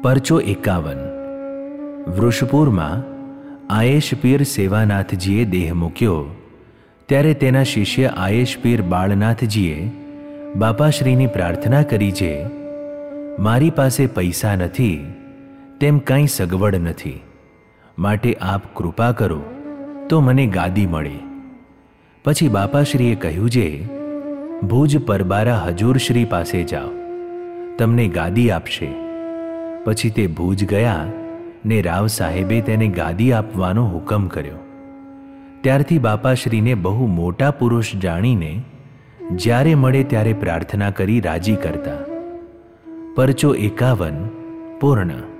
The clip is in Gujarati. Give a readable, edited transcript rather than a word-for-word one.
પરચો 51 વૃષપુરમાં આયેશ પીર સેવાનાથજીએ દેહ મૂક્યો ત્યારે તેના શિષ્ય આયેશ પીર બાળનાથજીએ બાપાશ્રીની પ્રાર્થના કરી છે, મારી પાસે પૈસા નથી, તેમ કાંઈ સગવડ નથી, માટે આપ કૃપા કરો તો મને ગાદી મળે. પછી બાપાશ્રીએ કહ્યું છે, ભુજ પરબારા હજૂરશ્રી પાસે જાઓ, તમને ગાદી આપશે. પછી તે ભુજ ગયા ને રાવ સાહેબે તેને ગાદી આપવાનો હુકમ કર્યો. ત્યારથી બાપાશ્રીને બહુ મોટા પુરુષ જાણીને જ્યારે મળે ત્યારે પ્રાર્થના કરી રાજી કરતા. પરચો 51 પૂર્ણ.